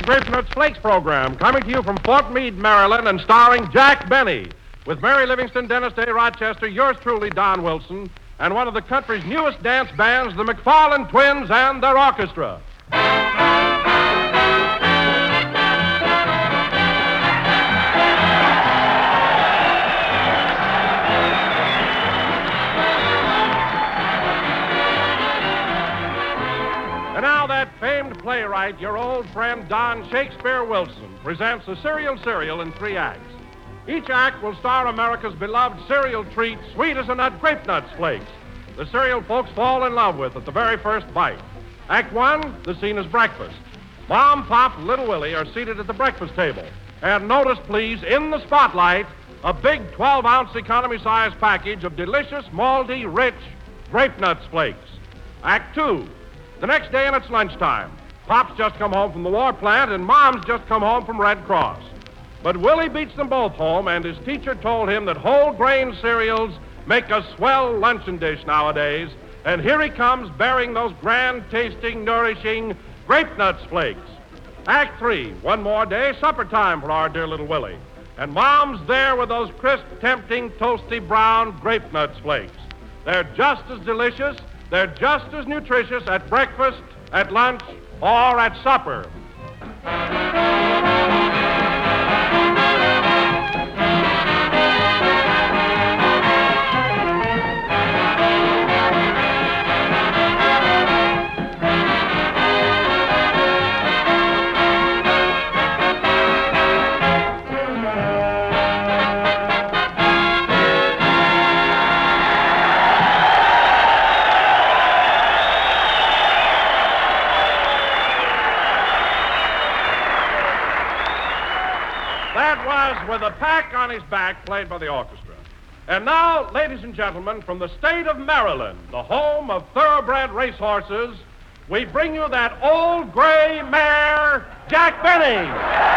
Grape Nuts Flakes program, coming to you from Fort Meade, Maryland, and starring Jack Benny, with Mary Livingston, Dennis Day, Rochester, yours truly, Don Wilson, and one of the country's newest dance bands, the McFarland Twins and their orchestra. And now that famed playwright, your old friend Don Shakespeare Wilson, presents the Serial in 3 acts. Each act will star America's beloved cereal treat, sweet as a nut Grape Nuts Flakes. The cereal folks fall in love with at the very first bite. Act 1, the scene is breakfast. Mom, Pop, and Little Willie are seated at the breakfast table. And notice, please, in the spotlight, a big 12-ounce economy-size package of delicious, malty, rich Grape Nuts Flakes. Act 2, the next day and it's lunchtime. Pop's just come home from the war plant and Mom's just come home from Red Cross. But Willie beats them both home, and his teacher told him that whole grain cereals make a swell luncheon dish nowadays. And here he comes bearing those grand-tasting, nourishing Grape Nuts Flakes. Act 3, one more day, supper time for our dear little Willie. And Mom's there with those crisp, tempting, toasty brown Grape Nuts Flakes. They're just as delicious, they're just as nutritious at breakfast, at lunch, or at supper. With a pack on his back, played by the orchestra. And now, ladies and gentlemen, from the state of Maryland, the home of thoroughbred racehorses, we bring you that old gray mare, Jack Benny.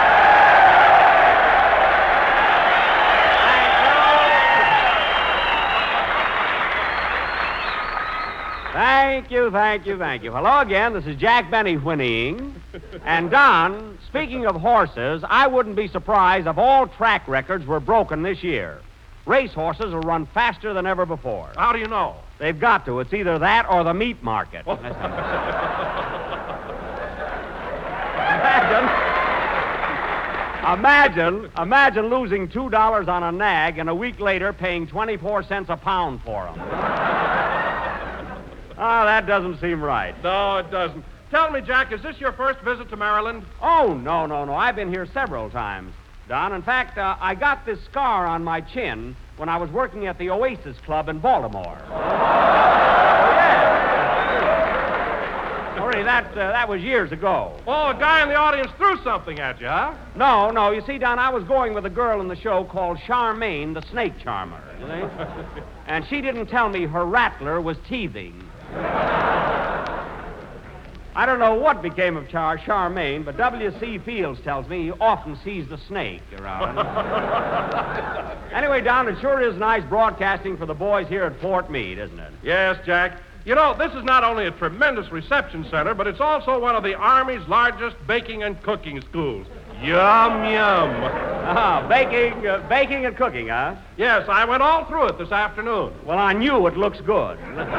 Thank you. Hello again. This is Jack Benny whinnying. And Don, speaking of horses, I wouldn't be surprised if all track records were broken this year. Race horses will run faster than ever before. How do you know? They've got to. It's either that or the meat market. Imagine losing $2 on a nag and a week later paying 24 cents a pound for them. Oh, that doesn't seem right. No, it doesn't. Tell me, Jack, is this your first visit to Maryland? Oh, no. I've been here several times, Don. In fact, I got this scar on my chin when I was working at the Oasis Club in Baltimore. Oh, yeah. Sorry, that was years ago. Oh, a guy in the audience threw something at you, huh? No. You see, Don, I was going with a girl in the show called Charmaine, the snake charmer. You see? And she didn't tell me her rattler was teething. I don't know what became of Charmaine, but W.C. Fields tells me he often sees the snake around. Anyway, Don, it sure is nice broadcasting for the boys here at Fort Meade, isn't it? Yes, Jack. You know, this is not only a tremendous reception center, but it's also one of the Army's largest baking and cooking schools. Yum, yum. Baking and cooking, huh? Yes, I went all through it this afternoon. Well, on you it looks good.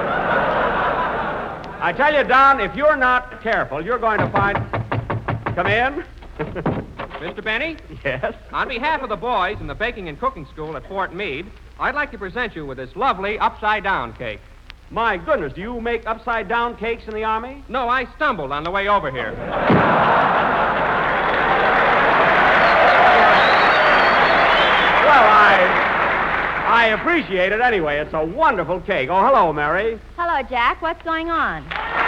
I tell you, Don, if you're not careful, you're going to find... Come in. Mr. Benny? Yes? On behalf of the boys in the Baking and Cooking School at Fort Meade, I'd like to present you with this lovely upside-down cake. My goodness, do you make upside-down cakes in the Army? No, I stumbled on the way over here. Well, I appreciate it anyway. It's a wonderful cake. Oh, hello, Mary. Hello, Jack. What's going on?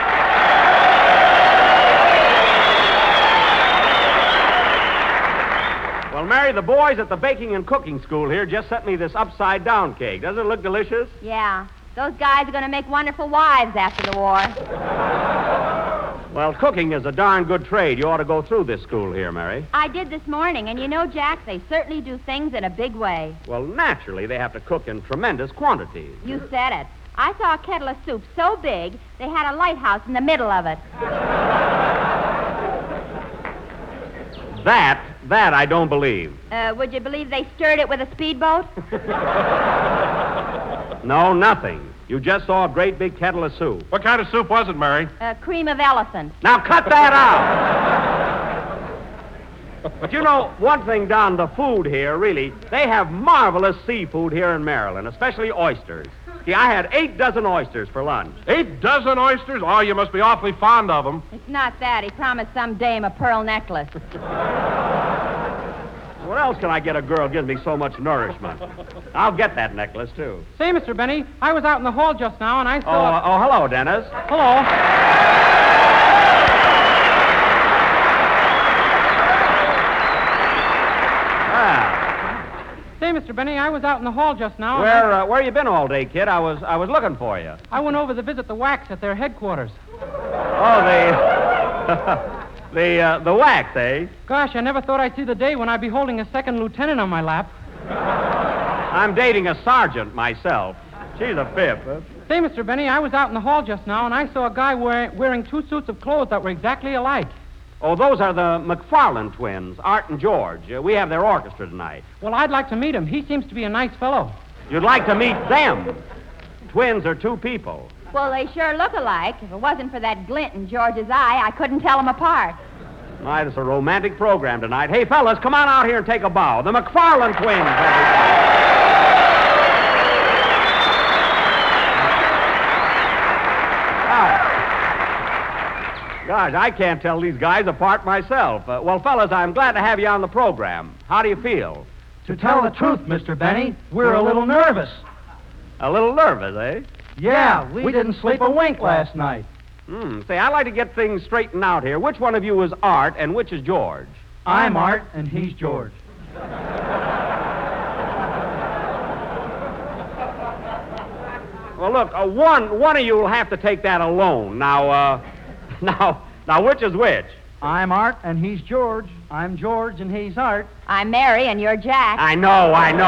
Well, Mary, the boys at the Baking and Cooking School here just sent me this upside-down cake. Doesn't it look delicious? Yeah. Those guys are going to make wonderful wives after the war. Well, cooking is a darn good trade. You ought to go through this school here, Mary. I did this morning, and you know, Jack, they certainly do things in a big way. Well, naturally, they have to cook in tremendous quantities. You said it. I saw a kettle of soup so big, they had a lighthouse in the middle of it. That I don't believe. Would you believe they stirred it with a speedboat? No, nothing. You just saw a great big kettle of soup. What kind of soup was it, Mary? Cream of elephant. Now cut that out! But you know, one thing, Don, the food here, really, they have marvelous seafood here in Maryland, especially oysters. See, I had 8 dozen oysters for lunch. 8 dozen oysters? Oh, you must be awfully fond of them. It's not that. He promised some dame a pearl necklace. What else can I get a girl gives me so much nourishment? I'll get that necklace, too. Say, Mr. Benny, I was out in the hall just now and I saw... Oh, hello, Dennis. Hello. Say, Mr. Benny, I was out in the hall just now. Where you been all day, kid? I was looking for you. I went over to visit the Wax at their headquarters. Oh, the Wax, eh? Gosh, I never thought I'd see the day when I'd be holding a second lieutenant on my lap. I'm dating a sergeant myself. She's a fifth. Huh? Say, Mr. Benny, I was out in the hall just now, and I saw a guy wearing 2 suits of clothes that were exactly alike. Oh, those are the McFarland twins, Art and George. We have their orchestra tonight. Well, I'd like to meet him. He seems to be a nice fellow. You'd like to meet them? Twins are 2 people. Well, they sure look alike. If it wasn't for that glint in George's eye, I couldn't tell them apart. My, it's a romantic program tonight. Hey, fellas, come on out here and take a bow. The McFarland twins, Gosh, I can't tell these guys apart myself. Well, fellas, I'm glad to have you on the program. How do you feel? To tell the truth, Mr. Benny, we're a little nervous. A little nervous, eh? Yeah, we didn't sleep a wink last night. Say, I'd like to get things straightened out here. Which one of you is Art and which is George? I'm Art and he's George. Well, look, one of you will have to take that alone. Now, which is which? I'm Art and he's George. I'm George and he's Art. I'm Mary and you're Jack. I know.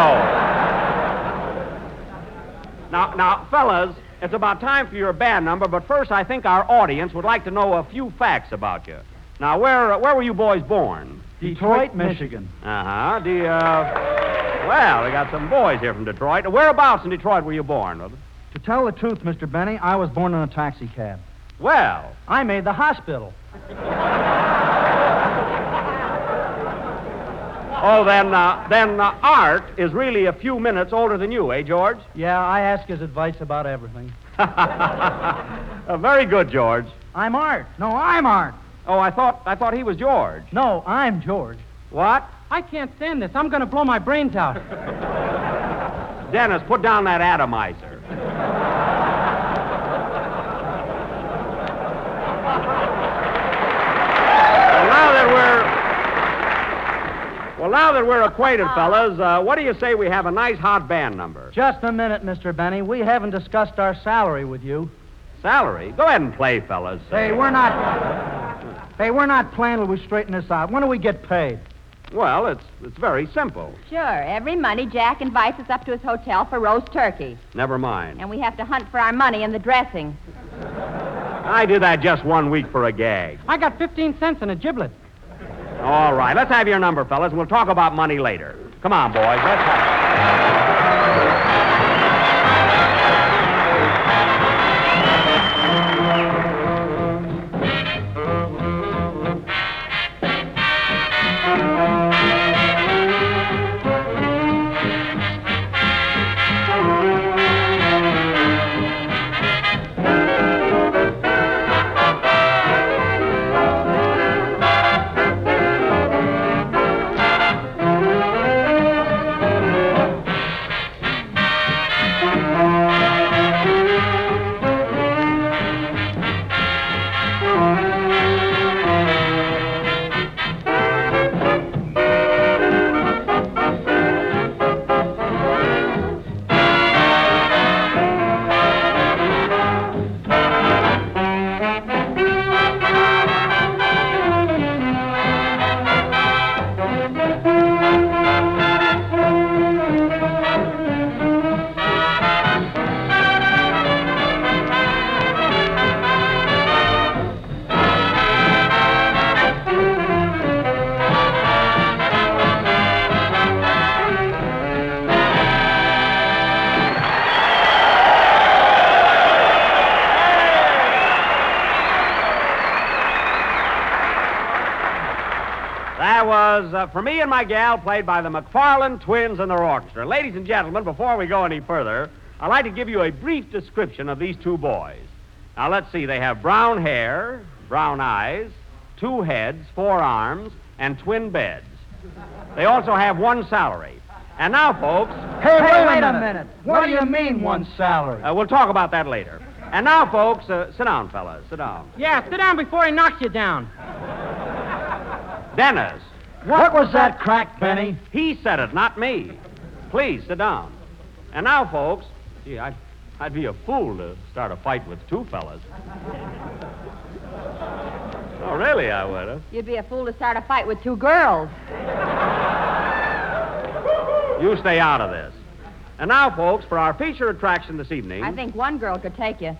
Now, fellas, it's about time for your band number, but first I think our audience would like to know a few facts about you. Now, where were you boys born? Detroit, Michigan. Uh-huh. Well, we got some boys here from Detroit. Whereabouts in Detroit were you born? To tell the truth, Mr. Benny, I was born in a taxi cab. Well. I made the hospital. Oh, then Art is really a few minutes older than you, eh, George? Yeah, I ask his advice about everything. Very good, George. I'm Art. No, I'm Art. Oh, I thought he was George. No, I'm George. What? I can't stand this. I'm going to blow my brains out. Dennis, put down that atomizer. Well, now that we're acquainted, fellas, what do you say we have a nice hot band number? Just a minute, Mr. Benny. We haven't discussed our salary with you. Salary? Go ahead and play, fellas. Hey, we're not playing till we straighten this out. When do we get paid? Well, it's very simple. Sure. Every Monday, Jack invites us up to his hotel for roast turkey. Never mind. And we have to hunt for our money in the dressing. I did that just 1 week for a gag. I got 15 cents and a giblet. All right, let's have your number, fellas, and we'll talk about money later. Come on, boys, let's have it. That was For Me and My Gal, played by the McFarland Twins and their orchestra. Ladies and gentlemen, before we go any further, I'd like to give you a brief description of these two boys. Now, let's see. They have brown hair, brown eyes, 2 heads, 4 arms, and twin beds. They also have one salary. And now, folks... Hey, wait a minute. What do you mean, one salary? We'll talk about that later. And now, folks, sit down, fellas. Sit down. Yeah, sit down before he knocks you down. Dennis. What was that crack, Benny? He said it, not me. Please, sit down. And now, folks... Gee, I'd be a fool to start a fight with 2 fellas. Oh, really, I would, huh? You'd be a fool to start a fight with 2 girls. You stay out of this. And now, folks, for our feature attraction this evening... I think one girl could take you.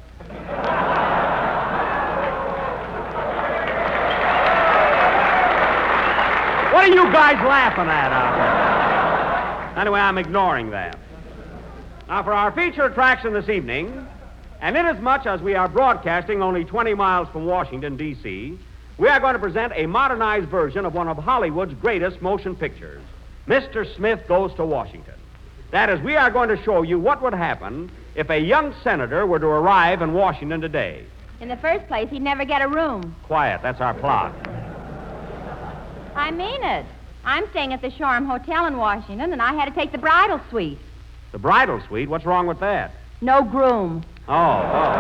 What are you guys laughing at out there? Anyway, I'm ignoring that. Now, for our feature attraction this evening, and inasmuch as we are broadcasting only 20 miles from Washington, D.C., we are going to present a modernized version of one of Hollywood's greatest motion pictures, Mr. Smith Goes to Washington. That is, we are going to show you what would happen if a young senator were to arrive in Washington today. In the first place, he'd never get a room. Quiet, that's our plot. I mean it. I'm staying at the Shoreham Hotel in Washington, and I had to take the bridal suite. The bridal suite? What's wrong with that? No groom. Oh.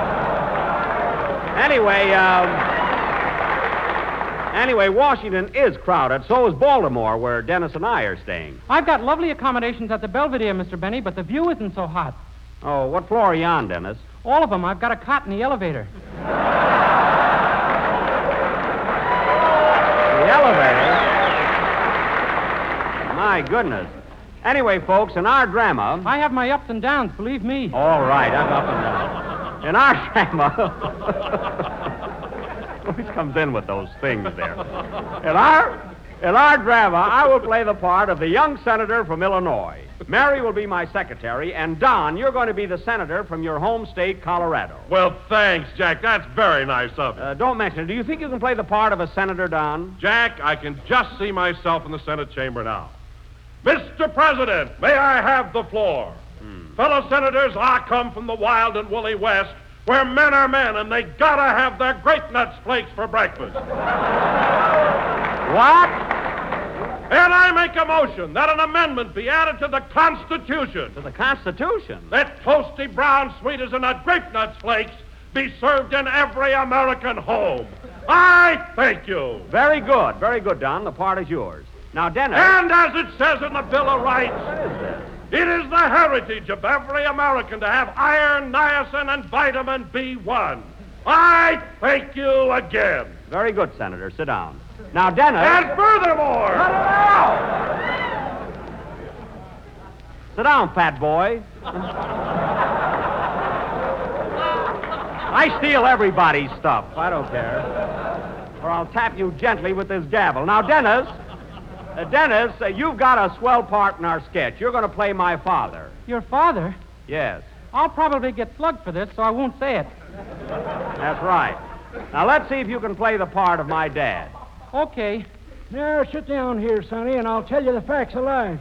Anyway, Washington is crowded. So is Baltimore, where Dennis and I are staying. I've got lovely accommodations at the Belvedere, Mr. Benny, but the view isn't so hot. Oh, what floor are you on, Dennis? All of them. I've got a cot in the elevator. The elevator? My goodness. Anyway, folks, in our drama... I have my ups and downs, believe me. All right, I'm up and down. In our drama... Always comes in with those things there. In our drama, I will play the part of the young senator from Illinois. Mary will be my secretary, and Don, you're going to be the senator from your home state, Colorado. Well, thanks, Jack. That's very nice of you. Don't mention it. Do you think you can play the part of a senator, Don? Jack, I can just see myself in the Senate chamber now. Mr. President, may I have the floor? Fellow senators, I come from the wild and woolly West, where men are men, and they gotta have their grape nuts flakes for breakfast. What? And I make a motion that an amendment be added to the Constitution. To the Constitution? That toasty brown sweeties and nut grape nuts flakes be served in every American home. I thank you. Very good, Don. The part is yours. Now, Dennis... And as it says in the Bill of Rights... What is this? It is the heritage of every American to have iron, niacin, and vitamin B1. I thank you again. Very good, Senator. Sit down. Now, Dennis... And furthermore... Sit down, fat boy. I steal everybody's stuff. I don't care. Or I'll tap you gently with this gavel. Now, Dennis... Dennis, you've got a swell part in our sketch. You're going to play my father. Your father? Yes. I'll probably get slugged for this, so I won't say it. That's right. Now, let's see if you can play the part of my dad. Okay. Now, sit down here, Sonny, and I'll tell you the facts of life.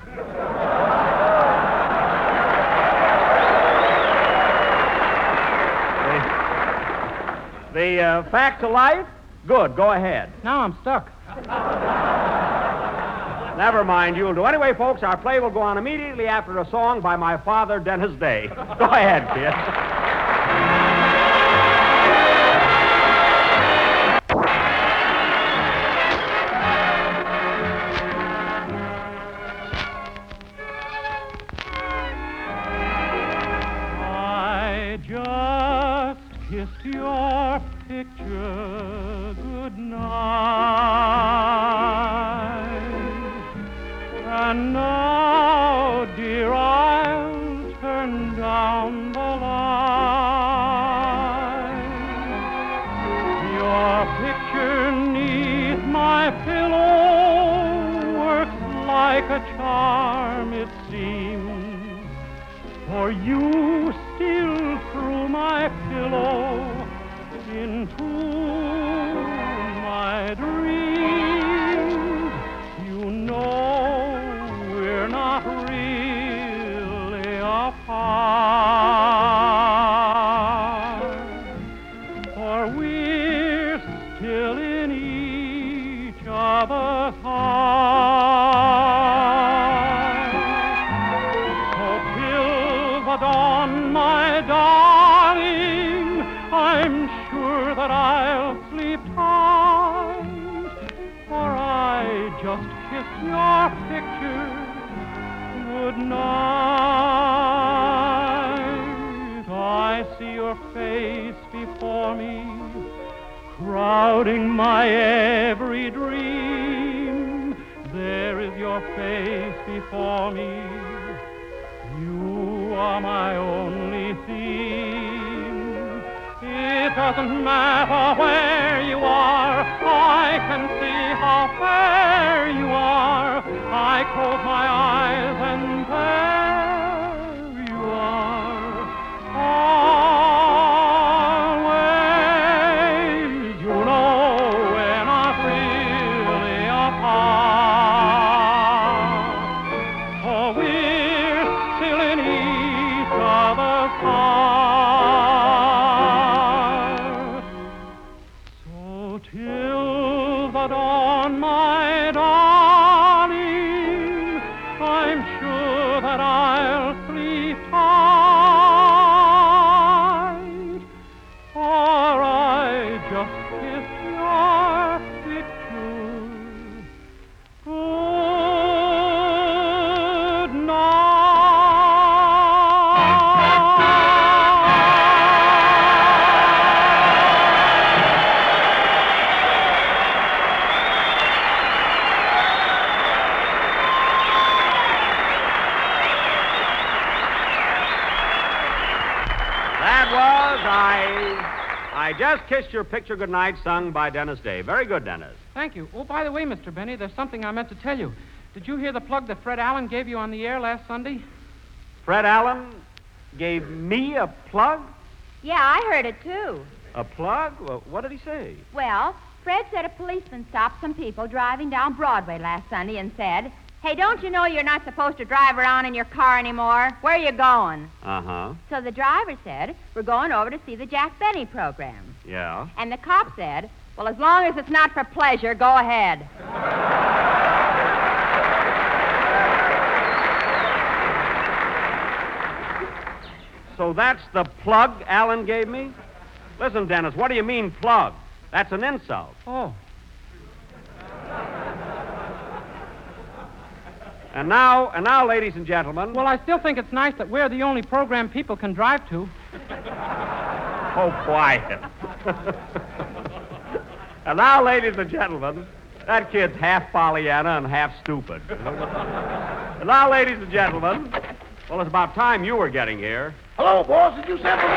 The facts of life? Good. Go ahead. Now I'm stuck. Never mind, you'll do. Anyway, folks, our play will go on immediately after a song by my father, Dennis Day. Go ahead, kid. I just kissed your picture goodnight. And now, dear, I'll turn down the line. Your picture 'neath my pillow works like a charm, it seems. For you steal through my pillow into my dreams. other side. So till the dawn, my darling, I'm sure that I'll sleep tight, for I just kissed your picture good night. I see your face before me, crowding my every dream. There is your face before me. You are my only theme. It doesn't matter where you are, I can see how fair you are. I close my eyes and there you are. Always, you know, we're not really apart, for we're still in each other's heart. So till the dawn, my darling, I'm sure that I'll sleep tight, for I just kissed your picture good That was I Just Kissed Your Picture Goodnight, sung by Dennis Day. Very good, Dennis. Thank you. Oh, by the way, Mr. Benny, there's something I meant to tell you. Did you hear the plug that Fred Allen gave you on the air last Sunday? Fred Allen gave me a plug? Yeah, I heard it, too. A plug? Well, what did he say? Well, Fred said a policeman stopped some people driving down Broadway last Sunday and said, "Hey, don't you know you're not supposed to drive around in your car anymore? Where are you going?" Uh-huh. So the driver said, "We're going over to see the Jack Benny program." Yeah. And the cop said, "Well, as long as it's not for pleasure, go ahead." So that's the plug Allen gave me? Listen, Dennis, what do you mean plug? That's an insult. Oh. And now, ladies and gentlemen. Well, I still think it's nice that we're the only program people can drive to. Oh, quiet. And now, ladies and gentlemen, that kid's half Pollyanna and half stupid. And now, ladies and gentlemen, well, it's about time you were getting here. Hello, boss. Did you send for me?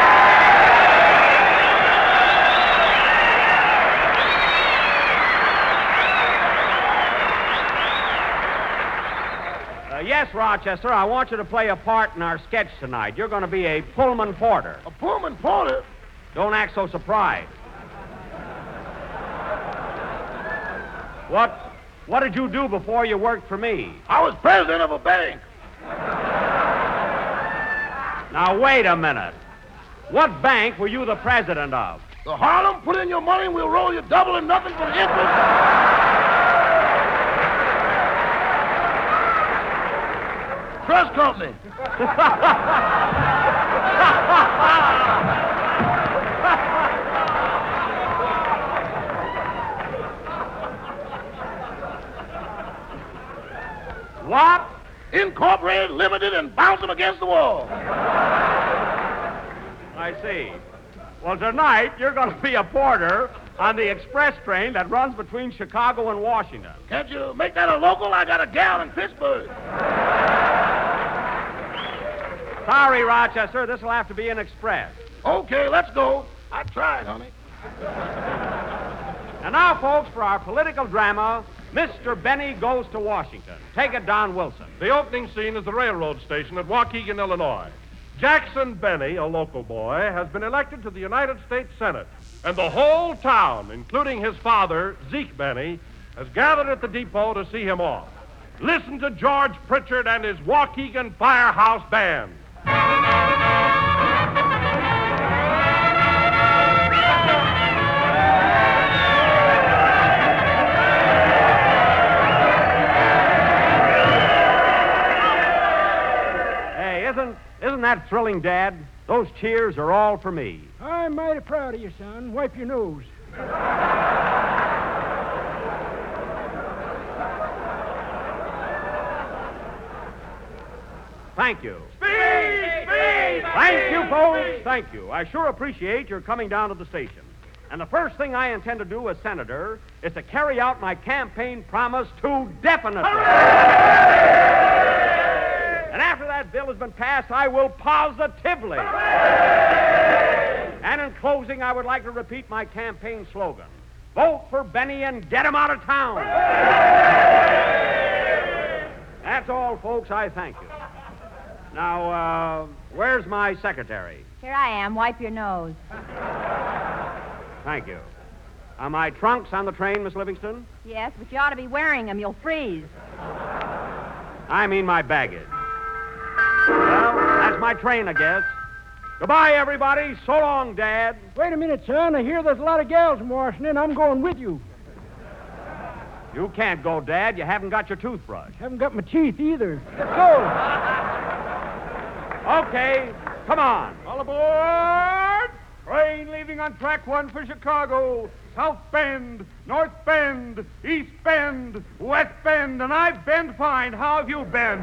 Yes, Rochester, I want you to play a part in our sketch tonight. You're going to be a Pullman porter. A Pullman porter? Don't act so surprised. What did you do before you worked for me? I was president of a bank. Now, wait a minute. What bank were you the president of? The Harlem, put in your money and we'll roll you double and nothing for the interest. Trust company. What? Incorporated, limited, and bounce them against the wall. I see. Well, tonight, you're going to be a porter on the express train that runs between Chicago and Washington. Can't you make that a local? I got a gal in Pittsburgh. Sorry, Rochester, this will have to be an express. Okay, let's go. I tried, honey. And now, folks, for our political drama, Mr. Benny Goes to Washington. Take it, Don Wilson. The opening scene is the railroad station at Waukegan, Illinois. Jackson Benny, a local boy, has been elected to the United States Senate. And the whole town, including his father, Zeke Benny, has gathered at the depot to see him off. Listen to George Pritchard and his Waukegan Firehouse Band. that thrilling, Dad? Those cheers are all for me. I'm mighty proud of you, son. Wipe your nose. Thank you. Speed! Thank you, folks. Thank you. I sure appreciate your coming down to the station. And the first thing I intend to do as senator is to carry out my campaign promise to definitely. And after that bill has been passed, I will positively. And in closing, I would like to repeat my campaign slogan. Vote for Benny and get him out of town. That's all, folks. I thank you. Now, where's my secretary? Here I am. Wipe your nose. Thank you. Are my trunks on the train, Miss Livingston? Yes, but you ought to be wearing them. You'll freeze. I mean my baggage. Well, that's my train, I guess. Goodbye, everybody. So long, Dad. Wait a minute, son. I hear there's a lot of gals in Washington. I'm going with you. You can't go, Dad. You haven't got your toothbrush. Haven't got my teeth either. Let's go. Okay, come on. All aboard! Train leaving on track 1 for Chicago. South Bend, North Bend, East Bend, West Bend, and I've been fine. How have you been?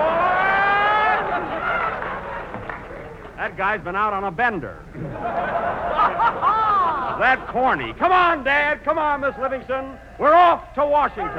That guy's been out on a bender. That corny. Come on, Dad. Come on, Miss Livingston. We're off to Washington.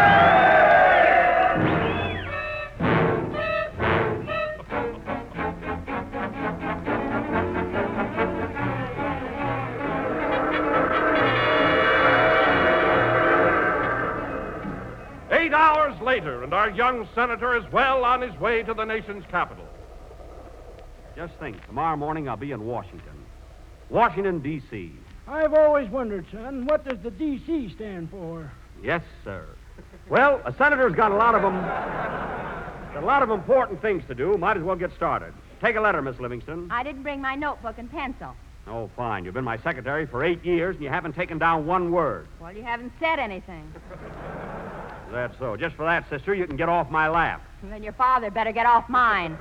8 hours later, and our young senator is well on his way to the nation's capital. Just think, tomorrow morning I'll be in Washington. Washington, D.C. I've always wondered, son, what does the D.C. stand for? Yes, sir. Well, a senator's got a lot of important things to do. Might as well get started. Take a letter, Miss Livingston. I didn't bring my notebook and pencil. Oh, fine. You've been my secretary for 8 years, and you haven't taken down one word. Well, you haven't said anything. That's so. Just for that, sister, you can get off my lap. And then your father better get off mine.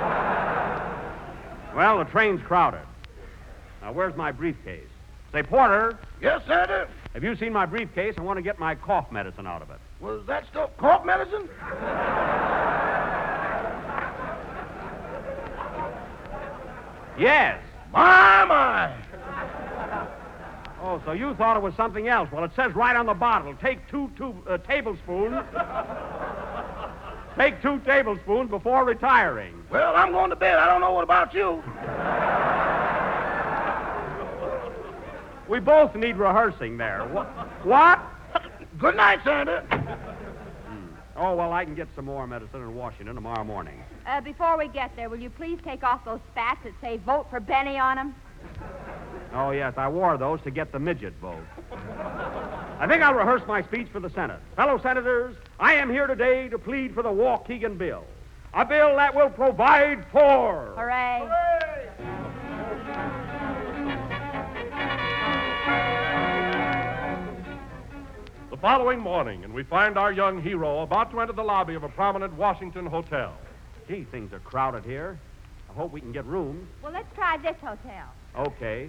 Well, the train's crowded. Now, where's my briefcase? Say, Porter, Yes, Senator? have you seen my briefcase? I want to get my cough medicine out of it. Was that stuff cough medicine? Yes. My. Oh, so you thought it was something else. Well, it says right on the bottle, take two tablespoons. Take 2 tablespoons before retiring. Well, I'm going to bed. I don't know what about you. We both need rehearsing there. What? Good night, Senator. Oh, well, I can get some more medicine in Washington tomorrow morning. Before we get there, will you please take off those spats that say vote for Benny on them? Oh, yes, I wore those to get the midget vote. I think I'll rehearse my speech for the Senate. Fellow senators, I am here today to plead for the Waukegan bill. A bill that will provide for... Hooray. The following morning, and we find our young hero about to enter the lobby of a prominent Washington hotel. Gee, things are crowded here. I hope we can get rooms. Well, let's try this hotel. Okay.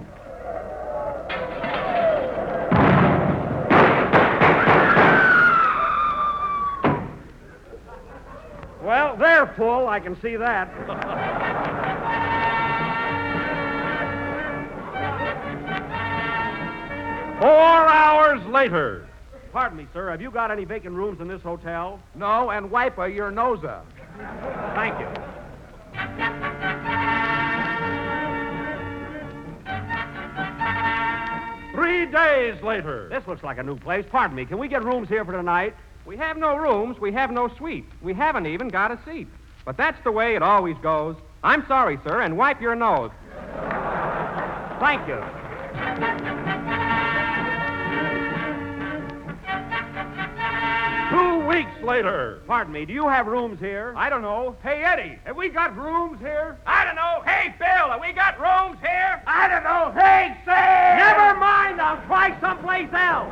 Well, they're full. I can see that. 4 hours later. Pardon me, sir. Have you got any vacant rooms in this hotel? No, and wipe your nose up. Thank you. Three days later. This looks like a new place. Pardon me. Can we get rooms here for tonight? We have no rooms. We have no suite. We haven't even got a seat. But that's the way it always goes. I'm sorry, sir, and wipe your nose. Thank you. Two weeks later. Pardon me. Do you have rooms here? I don't know. Hey, Eddie, have we got rooms here? I don't know. Hey, Bill, have we got rooms here? I don't know. Hey, Sam! Never mind. I'll try someplace else.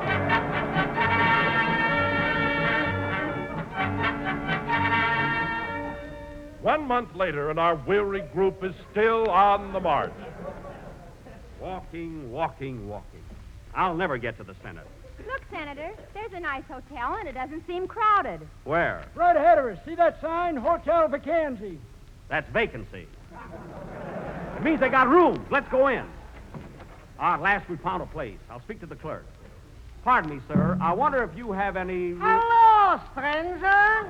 1 month later, and our weary group is still on the march. Walking, walking, walking. I'll never get to the Senate. Look, Senator, there's a nice hotel, and it doesn't seem crowded. Where? Right ahead of us. See that sign? Hotel Vacancy. That's vacancy. It means they got rooms. Let's go in. At last we found a place. I'll speak to the clerk. Pardon me, sir. I wonder if you have any... Hello, stranger.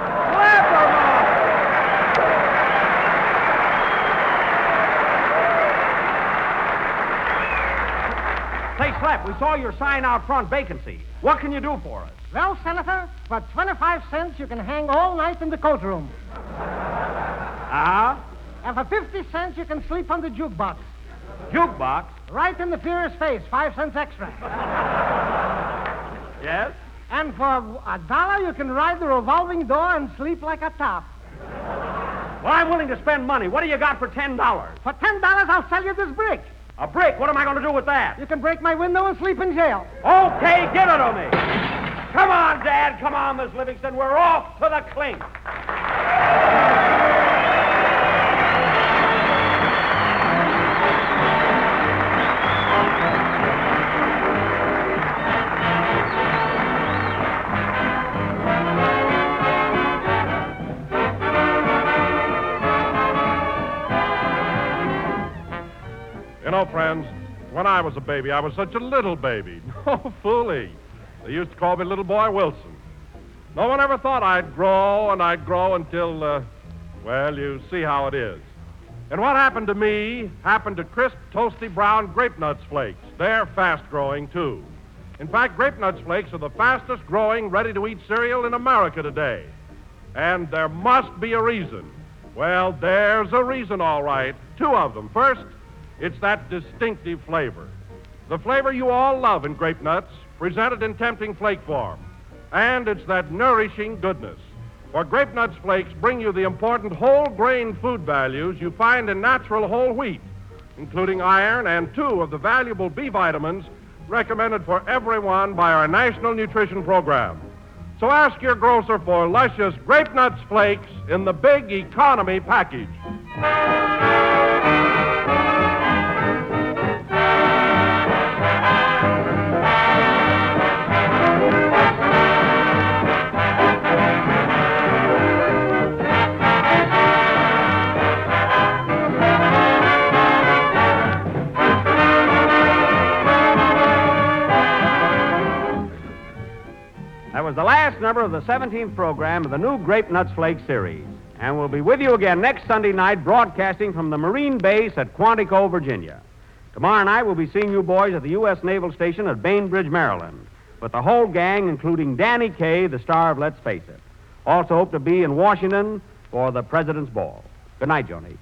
Say, Slap, we saw your sign out front, vacancy. What can you do for us? Well, Senator, for 25 cents, you can hang all night in the coat room. Uh-huh. And for 50 cents, you can sleep on the jukebox. Jukebox? Right in the Führer's face, 5 cents extra. Yes? And for $1, you can ride the revolving door and sleep like a top. Well, I'm willing to spend money. What do you got for $10? For $10, I'll sell you this brick. A brick? What am I going to do with that? You can break my window and sleep in jail. Okay, give it to me. Come on, Dad. Come on, Miss Livingston. We're off to the clink. You know, friends, when I was a baby, I was such a little baby. No fooling. They used to call me Little Boy Wilson. No one ever thought I'd grow until, well, you see how it is. And what happened to me happened to crisp, toasty brown Grape Nuts Flakes. They're fast-growing, too. In fact, Grape Nuts Flakes are the fastest-growing, ready-to-eat cereal in America today. And there must be a reason. Well, there's a reason, all right. 2 of them. First, it's that distinctive flavor. The flavor you all love in Grape Nuts, presented in tempting flake form. And it's that nourishing goodness. For Grape Nuts Flakes bring you the important whole grain food values you find in natural whole wheat, including iron and 2 of the valuable B vitamins recommended for everyone by our National Nutrition Program. So ask your grocer for luscious Grape Nuts Flakes in the big economy package. That was the last number of the 17th program of the new Grape Nuts Flakes series. And we'll be with you again next Sunday night, broadcasting from the Marine Base at Quantico, Virginia. Tomorrow night, we'll be seeing you boys at the U.S. Naval Station at Bainbridge, Maryland, with the whole gang, including Danny Kaye, the star of Let's Face It. Also hope to be in Washington for the President's Ball. Good night, Joni.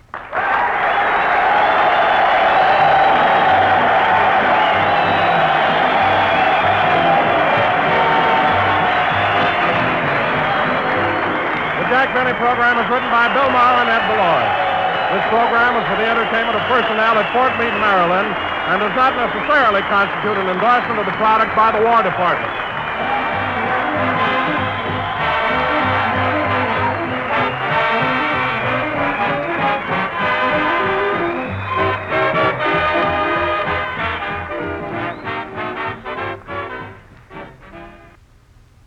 The Jack Benny program is written by Bill Maher and Ed Beloit. This program is for the entertainment of personnel at Fort Meade, Maryland, and does not necessarily constitute an endorsement of the product by the War Department.